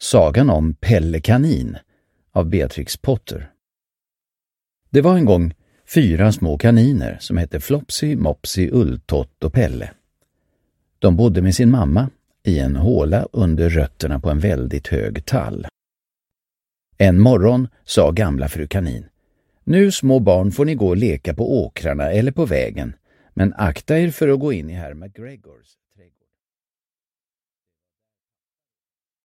Sagan om Pelle Kanin av Beatrix Potter. Det var en gång 4 små kaniner som hette Flopsy, Mopsy, Ulltott och Pelle. De bodde med sin mamma i en håla under rötterna på en väldigt hög tall. En morgon sa gamla fru Kanin: "Nu små barn får ni gå och leka på åkrarna eller på vägen, men akta er för att gå in i herr McGregors